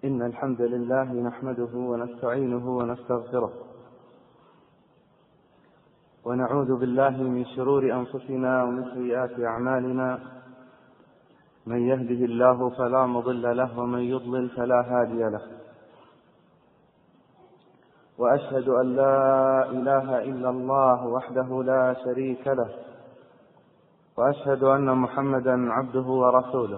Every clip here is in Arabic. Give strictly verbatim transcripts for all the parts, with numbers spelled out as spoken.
إن الحمد لله نحمده ونستعينه ونستغفره ونعوذ بالله من شرور أنفسنا ومن سيئات أعمالنا. من يهده الله فلا مضل له ومن يضلل فلا هادي له. وأشهد أن لا إله إلا الله وحده لا شريك له، وأشهد أن محمدا عبده ورسوله.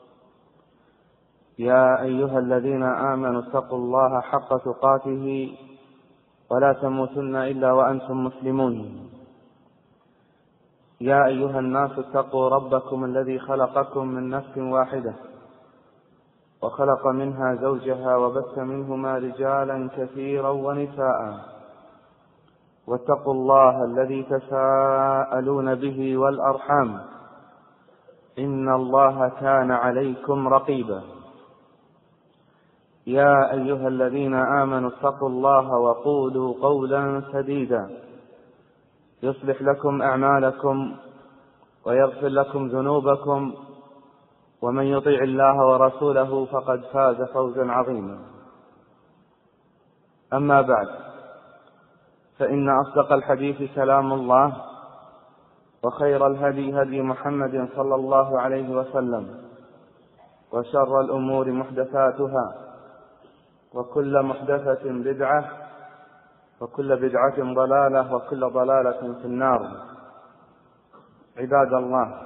يا أيها الذين آمنوا اتقوا الله حق تقاته ولا تموتن إلا وأنتم مسلمون. يا أيها الناس اتقوا ربكم الذي خلقكم من نفس واحدة وخلق منها زوجها وبث منهما رجالا كثيرا ونساء، واتقوا الله الذي تساءلون به والأرحام إن الله كان عليكم رقيبا. يا أيها الذين آمنوا اتقوا الله وقولوا قولا سديدا يصلح لكم أعمالكم ويغفر لكم ذنوبكم، ومن يطيع الله ورسوله فقد فاز فوزا عظيما. أما بعد، فإن أصدق الحديث كلام الله، وخير الهدي هدي محمد صلى الله عليه وسلم، وشر الأمور محدثاتها، وكل محدثة بدعة، وكل بدعة ضلالة، وكل ضلالة في النار. عباد الله،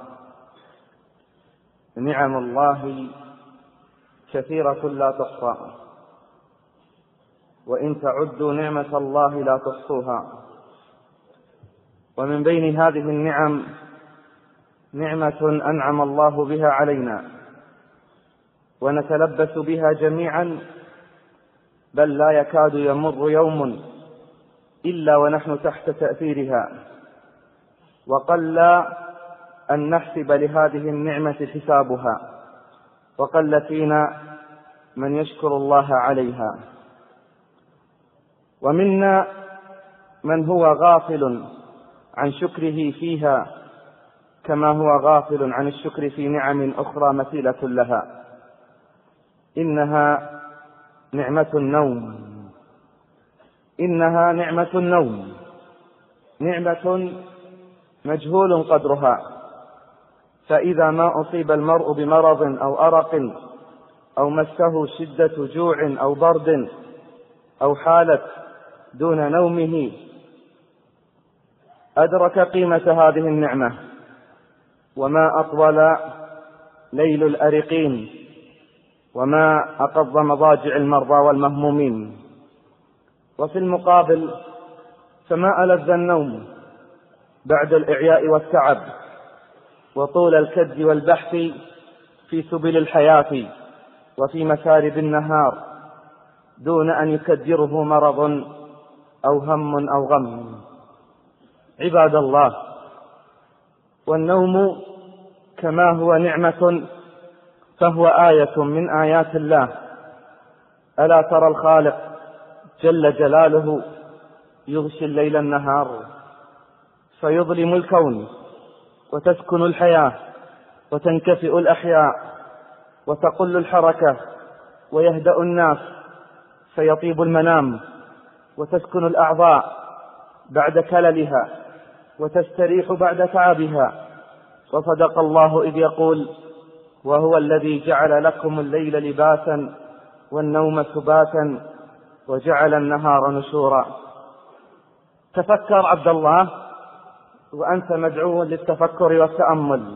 نعم الله كثيرة لا تحصى، وإن تعدوا نعمة الله لا تحصوها. ومن بين هذه النعم نعمة أنعم الله بها علينا ونتلبس بها جميعا، بل لا يكاد يمر يوم إلا ونحن تحت تأثيرها، وقل أن نحسب لهذه النعمة حسابها، وقل فينا من يشكر الله عليها. ومنا من هو غافل عن شكره فيها، كما هو غافل عن الشكر في نعم أخرى مثيلة لها. إنها نعمة النوم، إنها نعمة النوم، نعمة مجهول قدرها. فإذا ما أصيب المرء بمرض أو أرق أو مسه شدة جوع أو برد أو حالة دون نومه، أدرك قيمة هذه النعمة. وما أطول ليل الأرقين، وما أقض مضاجع المرضى والمهمومين. وفي المقابل فما ألذ النوم بعد الإعياء والتعب وطول الكد والبحث في سبل الحياة وفي مسارب النهار، دون أن يكدره مرض أو هم أو غم. عباد الله، والنوم كما هو نعمة فهو آية من آيات الله. ألا ترى الخالق جل جلاله يغشي الليل النهار فيظلم الكون، وتسكن الحياة وتنكفئ الأحياء وتقل الحركة ويهدأ الناس فيطيب المنام، وتسكن الأعضاء بعد كللها وتستريح بعد تعبها. وصدق الله إذ يقول: وهو الذي جعل لكم الليل لباسا والنوم سباتا وجعل النهار نشورا. تفكر عبد الله، وأنت مدعو للتفكر والتأمل.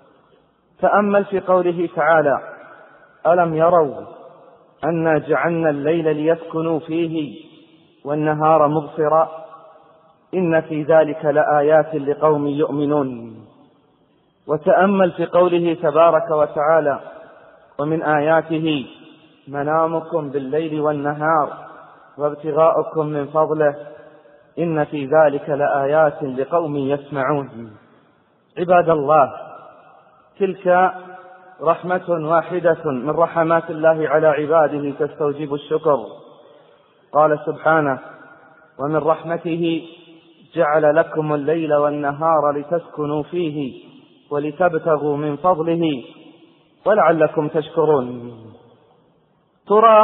تأمل في قوله تعالى: ألم يروا أنا جعلنا الليل ليسكنوا فيه والنهار مبصرا إن في ذلك لآيات لقوم يؤمنون. وتأمل في قوله تبارك وتعالى: ومن آياته منامكم بالليل والنهار وابتغاؤكم من فضله إن في ذلك لآيات لقوم يسمعون. عباد الله، تلك رحمة واحدة من رحمات الله على عباده تستوجب الشكر. قال سبحانه: ومن رحمته جعل لكم الليل والنهار لتسكنوا فيه ولتبتغوا من فضله ولعلكم تشكرون. ترى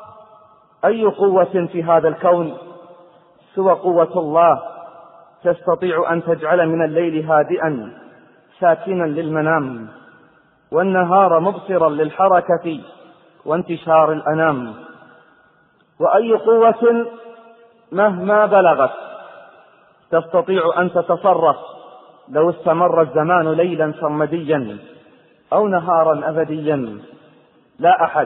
أي قوة في هذا الكون سوى قوة الله تستطيع أن تجعل من الليل هادئا ساكنا للمنام والنهار مبصرا للحركة وانتشار الأنام؟ وأي قوة مهما بلغت تستطيع أن تتصرف لو استمر الزمان ليلا سرمديا أو نهارا أبديا؟ لا أحد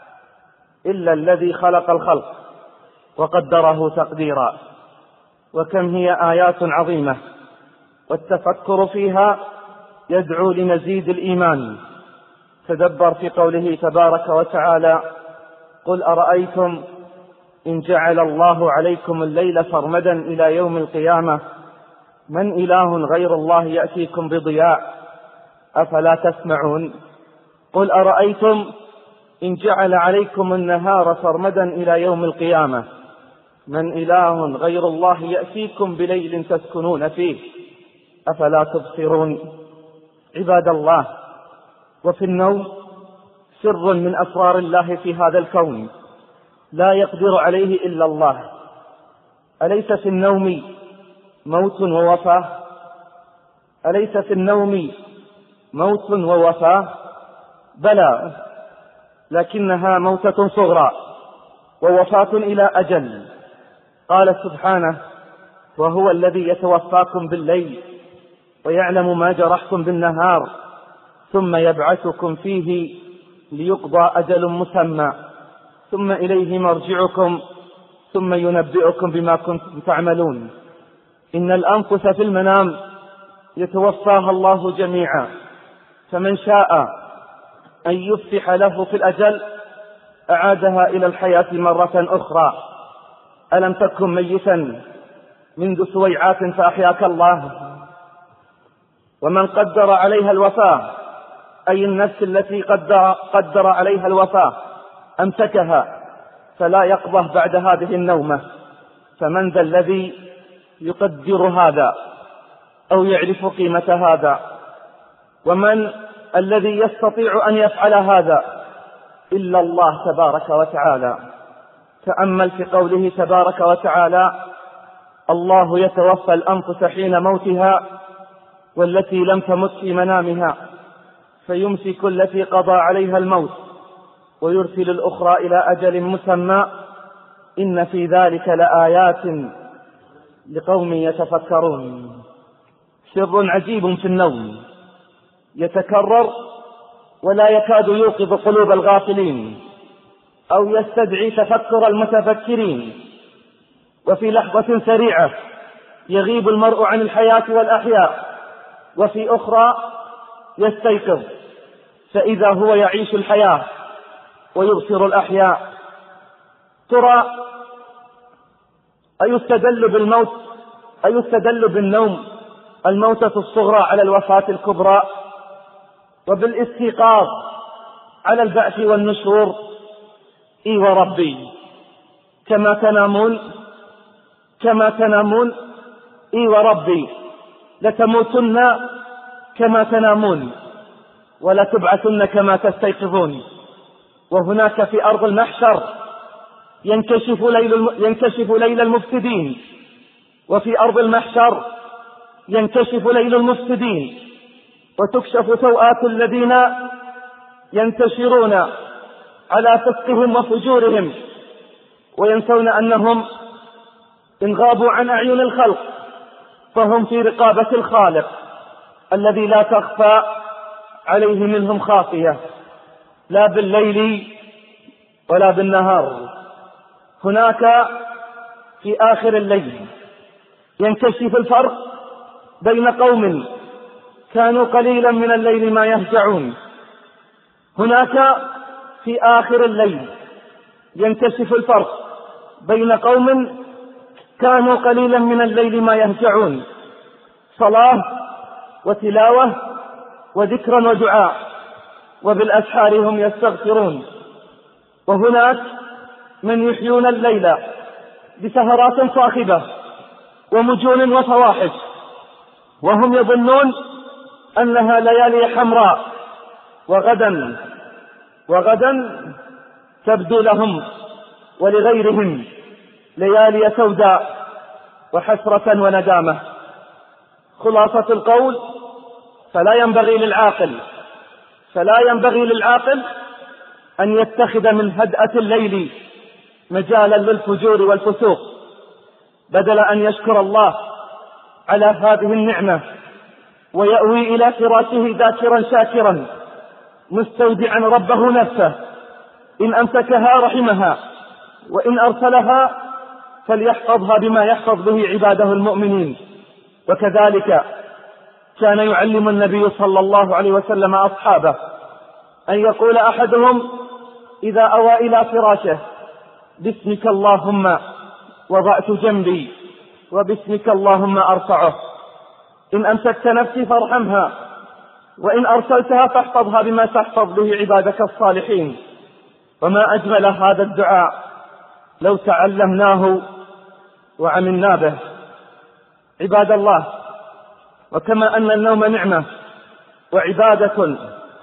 إلا الذي خلق الخلق وقدره تقديرا. وكم هي آيات عظيمة والتفكر فيها يدعو لمزيد الإيمان. تدبر في قوله تبارك وتعالى: قل أرأيتم إن جعل الله عليكم الليل سرمدا إلى يوم القيامة من إله غير الله يأتيكم بضياء أفلا تسمعون؟ قل أرأيتم إن جعل عليكم النهار سرمدا إلى يوم القيامة من إله غير الله يأتيكم بليل تسكنون فيه أفلا تبصرون؟ عباد الله، وفي النوم سر من أسرار الله في هذا الكون لا يقدر عليه إلا الله. أليس في النوم موت ووفاة؟ أليس في النوم موت ووفاة؟ بلى، لكنها موتة صغرى ووفاة إلى أجل. قال سبحانه: وهو الذي يتوفاكم بالليل ويعلم ما جرحتم بالنهار ثم يبعثكم فيه ليقضى أجل مسمى ثم إليه مرجعكم ثم ينبئكم بما كنتم تعملون. إن الأنفس في المنام يتوفاها الله جميعا، فمن شاء أن يفتح له في الأجل أعادها إلى الحياة مرة أخرى. ألم تكن ميتا منذ سويعات فأحياك الله؟ ومن قدر عليها الوفاة، أي النفس التي قدر, قدر عليها الوفاة أمسكها فلا يقظه بعد هذه النومة. فمن ذا الذي يقدر هذا أو يعرف قيمة هذا؟ ومن الذي يستطيع أن يفعل هذا إلا الله تبارك وتعالى. تأمل في قوله تبارك وتعالى: الله يتوفى الأنفس حين موتها والتي لم تمت في منامها فيمسك التي قضى عليها الموت ويرسل الأخرى إلى أجل مسمى إن في ذلك لآيات لقوم يتفكرون. سر عجيب في النوم يتكرر ولا يكاد يوقظ قلوب الغافلين أو يستدعي تفكر المتفكرين، وفي لحظة سريعة يغيب المرء عن الحياة والأحياء، وفي أخرى يستيقظ فإذا هو يعيش الحياة ويبصر الأحياء. ترى أيستدل بالموت أيستدل بالنوم الموتة الصغرى على الوفاة الكبرى، وبالاستيقاظ على البعث والنشور؟ إي وربي، كما تنامون كما تنامون إي وربي لتموتن كما تنامون ولتبعثن كما تستيقظون. وهناك في أرض المحشر ينكشف ليل, ينكشف ليل المفسدين، وفي أرض المحشر ينكشف ليل المفسدين وتكشف سوءات الذين ينتشرون على فسقهم وفجورهم وينسون أنهم إن غابوا عن أعين الخلق فهم في رقابة الخالق الذي لا تخفى عليه منهم خافية لا بالليل ولا بالنهار. هناك في آخر الليل ينكشف الفرق بين قوم كانوا قليلا من الليل ما يهجعون. هناك في آخر الليل ينكشف الفرق بين قوم كانوا قليلا من الليل ما يهجعون، صلاة وتلاوة وذكرا ودعاء، وبالأسحار هم يستغفرون. وهناك من يحيون الليل بسهرات صاخبة ومجون وفواحش وهم يظنون أنها ليالي حمراء، وغدا وغدا تبدو لهم ولغيرهم ليالي سوداء وحسرة وندامة. خلاصة القول: فلا ينبغي للعاقل فلا ينبغي للعاقل أن يتخذ من هدأة الليل مجالا للفجور والفسوق، بدل أن يشكر الله على هذه النعمة ويأوي إلى فراشه ذاكرا شاكرا مستودعا ربه نفسه. إن أمسكها رحمها، وإن أرسلها فليحفظها بما يحفظ به عباده المؤمنين. وكذلك كان يعلم النبي صلى الله عليه وسلم أصحابه أن يقول أحدهم إذا أوى إلى فراشه: باسمك اللهم وضعت جنبي وباسمك اللهم أرفعه. إن أمسكت نفسي فارحمها، وإن أرسلتها فاحفظها بما تحفظ به عبادك الصالحين. وما أجمل هذا الدعاء لو تعلمناه وعملنا به. عباد الله، وكما أن النوم نعمة وعبادة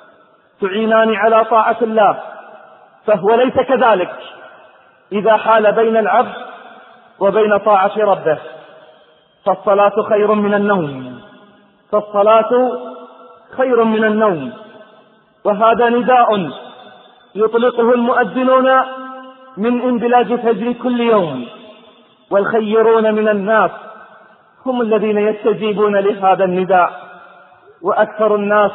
تعينان على طاعة الله، فهو ليس كذلك إذا حال بين العبد وبين طاعة ربه. فالصلاة خير من النوم فالصلاة خير من النوم وهذا نداء يطلقه المؤذنون من انبلاج فجر كل يوم، والخيرون من الناس هم الذين يستجيبون لهذا النداء، وأكثر الناس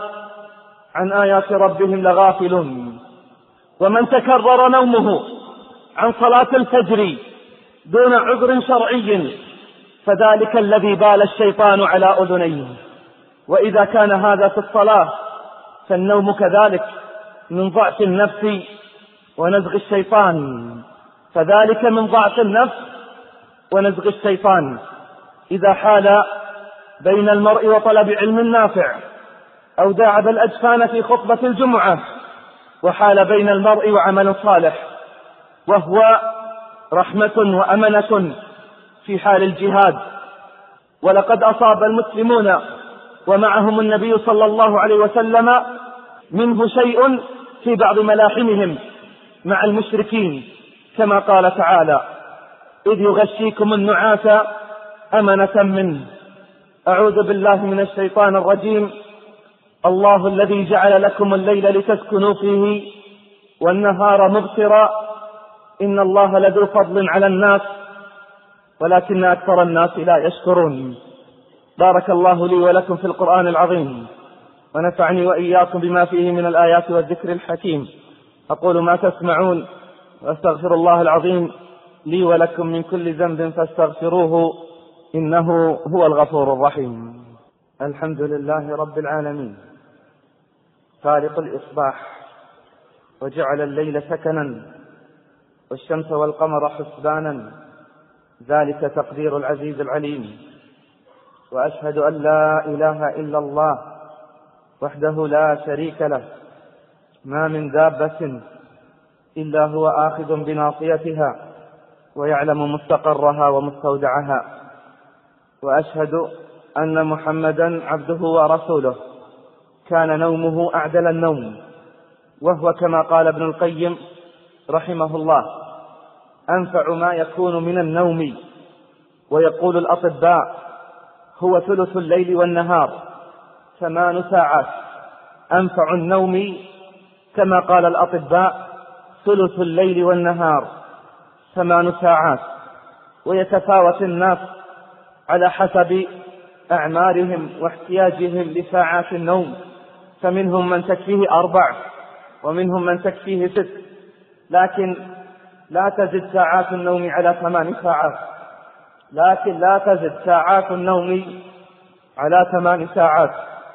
عن آيات ربهم لغافلون. ومن تكرر نومه عن صلاة الفجر دون عذر شرعي فذلك الذي بال الشيطان على أذنيه. وإذا كان هذا في الصلاة فالنوم كذلك من ضعف النفس ونزغ الشيطان فذلك من ضعف النفس ونزغ الشيطان إذا حال بين المرء وطلب علم نافع، أو داعب الأجفان في خطبة الجمعة، وحال بين المرء وعمل صالح، وهو رحمة وأمنة في حال الجهاد. ولقد أصاب المسلمون ومعهم النبي صلى الله عليه وسلم منه شيء في بعض ملاحمهم مع المشركين، كما قال تعالى: إذ يغشيكم النعاس أمنة منه. أعوذ بالله من الشيطان الرجيم. الله الذي جعل لكم الليل لتسكنوا فيه والنهار مبصرا إن الله لذو فضل على الناس ولكن أكثر الناس لا يشكرون. بارك الله لي ولكم في القرآن العظيم، ونفعني وإياكم بما فيه من الآيات والذكر الحكيم. أقول ما تسمعون، وأستغفر الله العظيم لي ولكم من كل ذنب فاستغفروه إنه هو الغفور الرحيم. الحمد لله رب العالمين، فارق الإصباح وجعل الليل سكنا والشمس والقمر حسبانا، ذلك تقدير العزيز العليم. وأشهد أن لا إله إلا الله وحده لا شريك له، ما من دابة إلا هو آخذ بناصيتها ويعلم مستقرها ومستودعها. وأشهد أن محمدا عبده ورسوله، كان نومه أعدل النوم، وهو كما قال ابن القيم رحمه الله: أنفع ما يكون من النوم. ويقول الأطباء: هو ثلث الليل والنهار، ثمان ساعات. أنفع النوم كما قال الأطباء ثلث الليل والنهار، ثمان ساعات. ويتفاوت الناس على حسب أعمارهم واحتياجهم لساعات النوم، فمنهم من تكفيه أربع ومنهم من تكفيه ست، لكن لا تزد ساعات النوم على ثمان ساعات لكن لا تزد ساعات النوم على ثمان ساعات.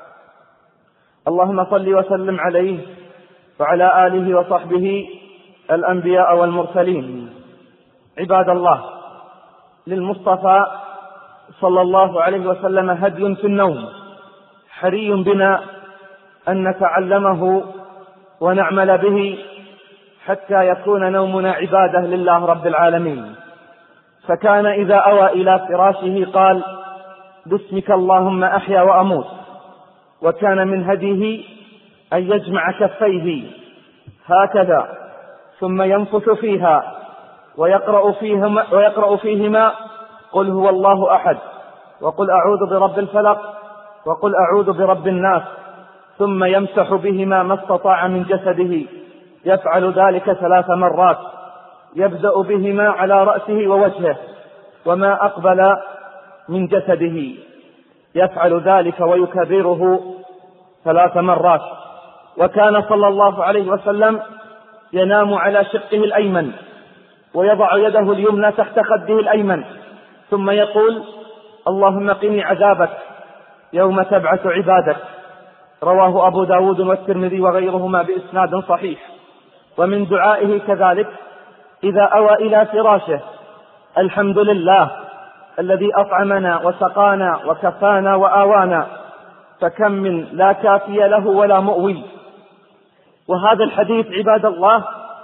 اللهم صل وسلم عليه وعلى آله وصحبه الأنبياء والمرسلين. عباد الله، للمصطفى صلى الله عليه وسلم هدي في النوم، حري بنا أن نتعلمه ونعمل به حتى يكون نومنا عبادة لله رب العالمين. فكان إذا أوى إلى فراشه قال: باسمك اللهم أحيا وأموت. وكان من هديه أن يجمع كفيه هكذا ثم ينفث فيها ويقرأ فيهما, ويقرأ فيهما قل هو الله أحد وقل أعوذ برب الفلق وقل أعوذ برب الناس، ثم يمسح بهما ما استطاع من جسده، يفعل ذلك ثلاث مرات، يبدأ بهما على رأسه ووجهه وما أقبل من جسده، يفعل ذلك ويكرره ثلاث مرات. وكان صلى الله عليه وسلم ينام على شقه الأيمن ويضع يده اليمنى تحت خده الأيمن، ثم يقول اللهم قني عذابك يوم تبعث عبادك. رواه أبو داود والترمذي وغيرهما بإسناد صحيح. ومن دعائه كذلك إذا أوى إلى فراشه الحمد لله الذي أطعمنا وسقانا وكفانا وآوانا، فكم من لا كافي له ولا مؤوي. وهذا الحديث عباد الله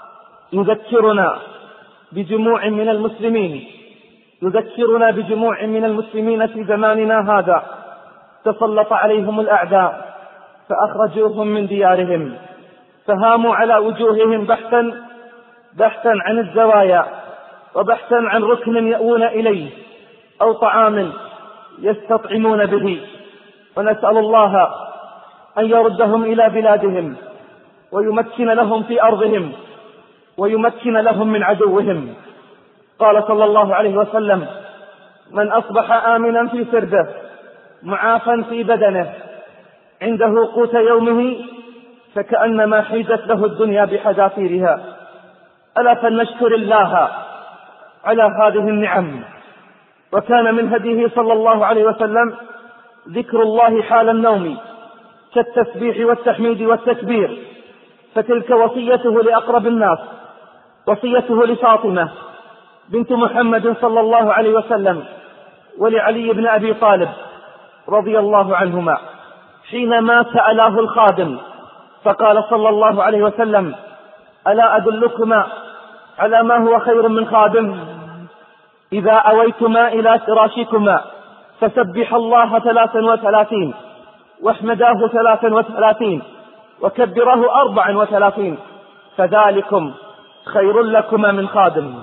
يذكرنا بجموع من المسلمين يذكرنا بجموع من المسلمين في زماننا هذا تسلط عليهم الأعداء فأخرجوهم من ديارهم، فهاموا على وجوههم بحثا بحثا عن الزوايا وبحثا عن ركن يأوون إليه أو طعام يستطعمون به، ونسأل الله أن يردهم إلى بلادهم ويمكن لهم في أرضهم ويمكن لهم من عدوهم. قال صلى الله عليه وسلم من أصبح آمنا في سربه معافا في بدنه عنده قوت يومه فكأنما حيزت له الدنيا بحذافيرها. ألا فلنشكر الله على هذه النعم. وكان من هديه صلى الله عليه وسلم ذكر الله حال النوم كالتسبيح والتحميد والتكبير، فتلك وصيته لأقرب الناس، وصيته لفاطمة بنت محمد صلى الله عليه وسلم ولعلي بن أبي طالب رضي الله عنهما حينما سألاه الخادم فقال صلى الله عليه وسلم ألا أدلكما على ما هو خير من خادم؟ إذا أويتما إلى فراشكما فسبح الله ثلاثا وثلاثين واحمداه ثلاثا وثلاثين وكبره أربعا وثلاثين فذلكم خير لكما من خادم.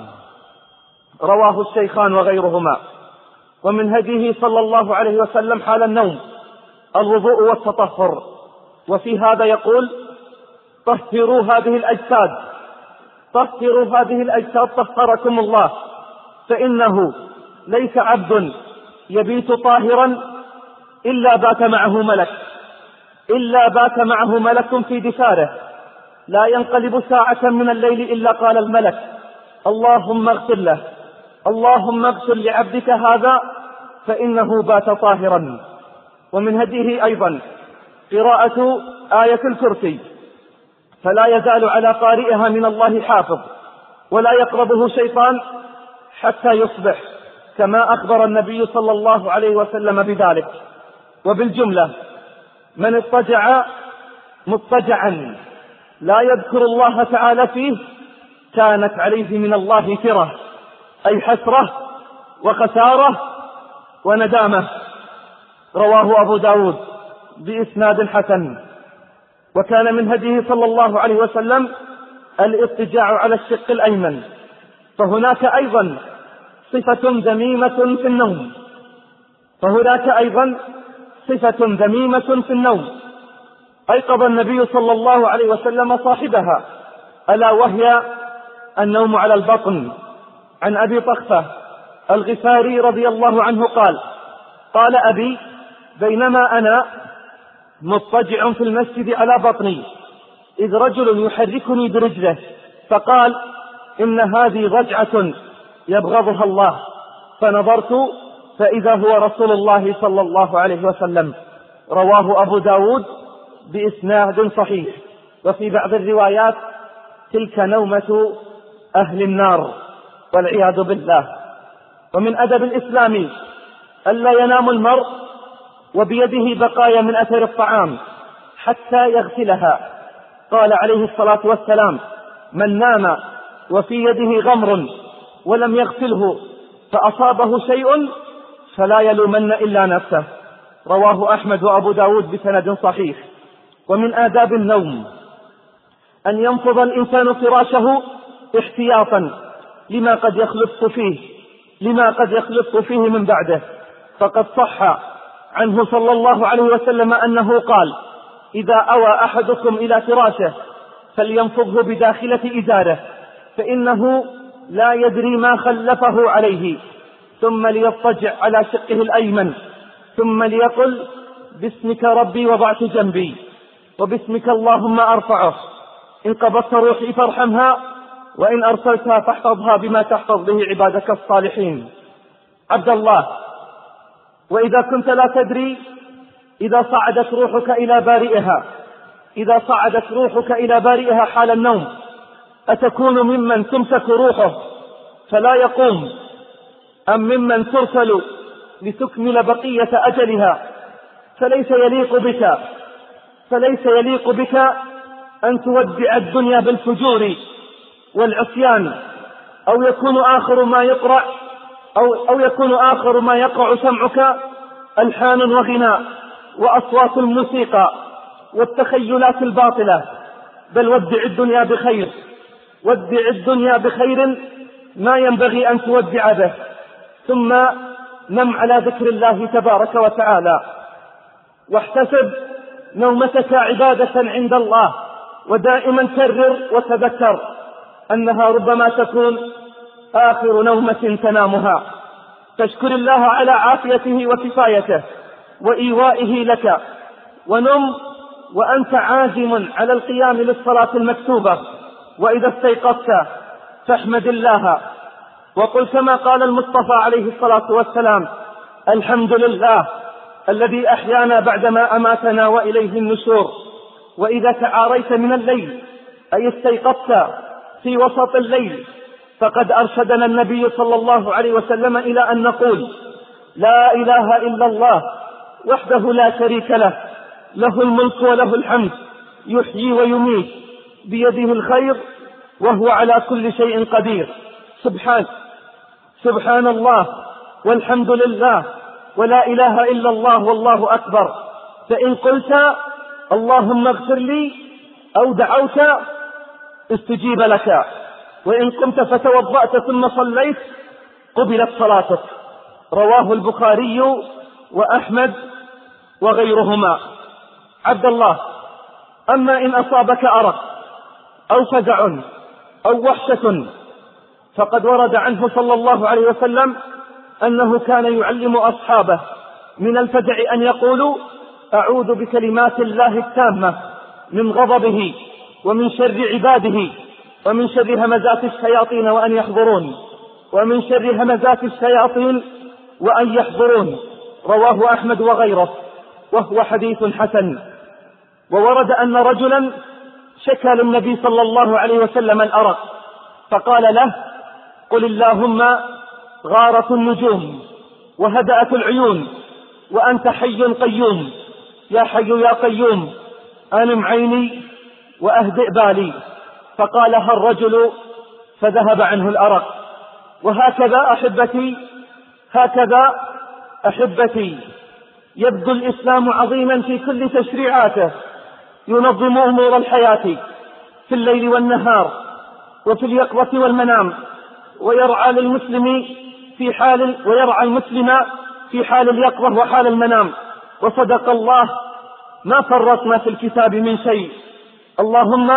رواه الشيخان وغيرهما. ومن هديه صلى الله عليه وسلم حال النوم الوضوء والتطهر، وفي هذا يقول طهروا هذه الأجساد طهروا هذه الأجساد طهركم الله، فإنه ليس عبد يبيت طاهرا إلا بات معه ملك إلا بات معه ملك في دثاره، لا ينقلب ساعة من الليل إلا قال الملك اللهم اغفر له اللهم اغفر لعبدك هذا فإنه بات طاهرا. ومن هديه أيضا قراءة آية الكرسي، فلا يزال على قارئها من الله حافظ ولا يقربه شيطان حتى يصبح، كما أخبر النبي صلى الله عليه وسلم بذلك. وبالجملة من اضطجع مضطجعا لا يذكر الله تعالى فيه كانت عليه من الله كرة، أي حسرة وخسارة وندامة. رواه أبو داود بإسناد حسن. وكان من هديه صلى الله عليه وسلم الاضطجاع على الشق الأيمن، فهناك أيضا صفة ذميمة في النوم فهناك أيضا صفة ذميمة في النوم أيقظ النبي صلى الله عليه وسلم صاحبها، ألا وهي النوم على البطن. عن أبي طخفة الغفاري رضي الله عنه قال قال أبي بينما أنا مضطجع في المسجد على بطني إذ رجل يحركني برجله فقال إن هذه ضجعة يبغضها الله، فنظرت فإذا هو رسول الله صلى الله عليه وسلم. رواه أبو داود بإسناد صحيح. وفي بعض الروايات تلك نومة أهل النار والعياذ بالله. ومن أدب الإسلام ألا ينام المرء وبيده بقايا من أثر الطعام حتى يغسلها. قال عليه الصلاة والسلام من نام وفي يده غمر ولم يغسله فأصابه شيء فلا يلومن إلا نفسه. رواه أحمد وأبو داود بسند صحيح. ومن آداب النوم أن ينفض الإنسان فراشه احتياطا لما قد يخلط فيه لما قد يخلط فيه من بعده. فقد صح عنه صلى الله عليه وسلم أنه قال: إذا أوى أحدكم إلى فراشه فلينفضه بداخلة إزاره فإنه لا يدري ما خلفه عليه، ثم ليضطجع على شقه الأيمن، ثم ليقل: باسمك ربي وضعت جنبي، وباسمك اللهم أرفعه، إن قبضت روحي فارحمها، وإن أرسلتها فاحفظها بما تحفظ به عبادك الصالحين. عبد الله، وإذا كنت لا تدري إذا صعدت روحك إلى بارئها إذا صعدت روحك إلى بارئها حال النوم أتكون ممن تمسك روحه فلا يقوم، أم ممن ترسل لتكمل بقية أجلها؟ فليس يليق بك فليس يليق بك أن تودع الدنيا بالفجور والعصيان، أو يكون آخر ما يقرأ أو, أو يكون آخر ما يقرأ سمعك ألحان وغناء وأصوات الموسيقى والتخيلات الباطلة. بل ودع الدنيا بخير ودع الدنيا بخير ما ينبغي أن تودع به، ثم نم على ذكر الله تبارك وتعالى، واحتسب نومتك عبادة عند الله، ودائما كرر وتذكر أنها ربما تكون آخر نومة تنامها. فاشكر الله على عافيته وكفايته وإيوائه لك، ونم وأنت عازم على القيام للصلاة المكتوبة، وإذا استيقظت فاحمد الله وقل كما قال المصطفى عليه الصلاة والسلام: الحمد لله الذي أحيانا بعدما أماتنا وإليه النشور. وإذا تعاريت من الليل أي استيقظت في وسط الليل فقد أرشدنا النبي صلى الله عليه وسلم إلى أن نقول: لا إله إلا الله وحده لا شريك له، له الملك وله الحمد، يحيي ويميت، بيده الخير وهو على كل شيء قدير. سبحان سبحان الله والحمد لله ولا إله إلا الله والله أكبر. فإن قلت اللهم اغفر لي أو دعوت استجيب لك، وإن قمت فتوضأت ثم صليت قبلت صلاتك. رواه البخاري وأحمد وغيرهما. عبد الله، أما إن أصابك أرق أو فزع أو وحشة فقد ورد عنه صلى الله عليه وسلم أنه كان يعلم أصحابه من الفزع أن يقولوا: أعوذ بكلمات الله التامة من غضبه ومن شر عباده ومن شر همزات الشياطين وأن يحضرون ومن شر همزات الشياطين وأن يحضرون. رواه أحمد وغيره وهو حديث حسن. وورد أن رجلا شكى للنبي صلى الله عليه وسلم الأرق فقال له: قل اللهم غارت النجوم وهدأت العيون وأنت حي قيوم، يا حي يا قيوم أنم عيني وأهدئ بالي. فقالها الرجل فذهب عنه الأرق. وهكذا أحبتي هكذا أحبتي يبدو الإسلام عظيما في كل تشريعاته، ينظم أمور الحياة في الليل والنهار وفي اليقظة والمنام، ويرعى للمسلم في حال ويرعى المسلم في حال اليقظة وحال المنام. وصدق الله، ما فرطنا في الكتاب من شيء. اللهم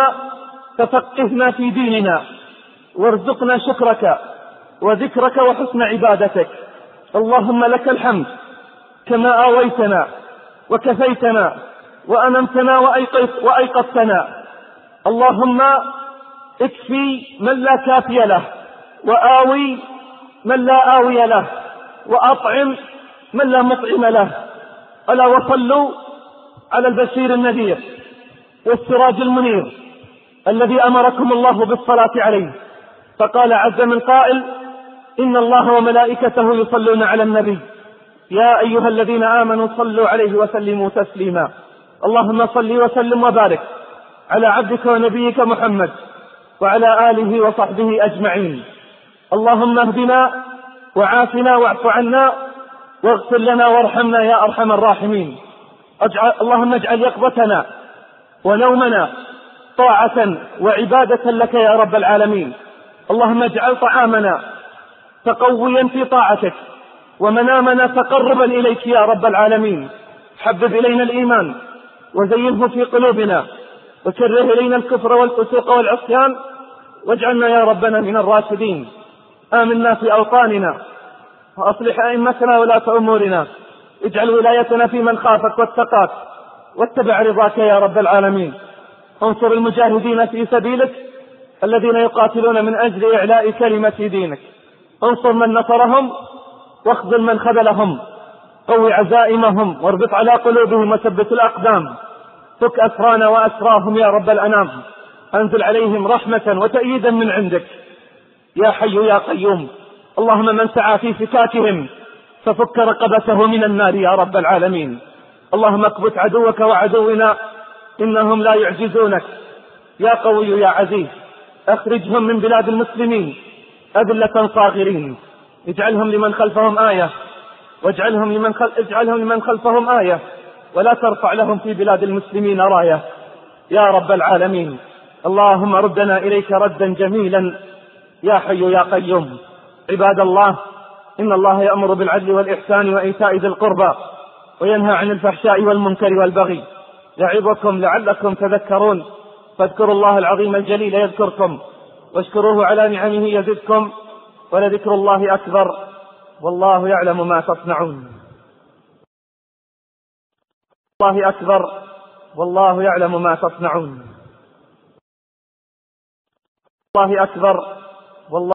تفقهنا في ديننا وارزقنا شكرك وذكرك وحسن عبادتك. اللهم لك الحمد كما آويتنا وكفيتنا وأنمتنا وأيقظتنا. اللهم اكفي من لا كافي له، وآوي من لا آوي له، وأطعم من لا مطعم له. ألا وصلوا على البشير النذير والسراج المنير الذي أمركم الله بالصلاة عليه، فقال عز من قائل: إن الله وملائكته يصلون على النبي يا أيها الذين آمنوا صلوا عليه وسلموا تسليما. اللهم صل وسلم وبارك على عبدك ونبيك محمد وعلى آله وصحبه أجمعين. اللهم اهدنا وعافنا واعف عنا واغفر لنا وارحمنا يا أرحم الراحمين. أجعل اللهم اجعل يقظتنا ونومنا طاعة وعبادة لك يا رب العالمين. اللهم اجعل طعامنا تقويا في طاعتك، ومنامنا تقربا إليك يا رب العالمين. حبب إلينا الإيمان وزينه في قلوبنا، وكره إلينا الكفر والفسوق والعصيان، واجعلنا يا ربنا من الراشدين. آمنا في أوطاننا، وأصلح أئمتنا ولاة أمورنا. اجعل ولايتنا في من خافك واتقاك واتبع رضاك يا رب العالمين. انصر المجاهدين في سبيلك الذين يقاتلون من أجل إعلاء كلمة دينك. انصر من نصرهم واخذل من خذلهم. قوي عزائمهم واربط على قلوبهم وثبت الأقدام. فك أسرانا وأسراهم يا رب الأنام. أنزل عليهم رحمة وتأييدا من عندك يا حي يا قيوم. اللهم من سعى في فكاكهم ففك رقبته من النار يا رب العالمين. اللهم اكبت عدوك وعدونا إنهم لا يعجزونك يا قوي يا عزيز. اخرجهم من بلاد المسلمين أذلة صاغرين. اجعلهم لمن خلفهم آية واجعلهم لمن خل... اجعلهم لمن خلفهم آية، ولا ترفع لهم في بلاد المسلمين راية يا رب العالمين. اللهم ردنا إليك ردا جميلا يا حي يا قيوم. عباد الله، إن الله يأمر بالعدل والإحسان وإيتاء ذي القربى وينهى عن الفحشاء والمنكر والبغي يعظكم لعلكم تذكرون. فاذكروا الله العظيم الجليل يذكركم، واشكروه على نعمه يزدكم، ولذكر الله أكبر والله يعلم ما تصنعون. الله أكبر والله يعلم ما تصنعون. الله أكبر والله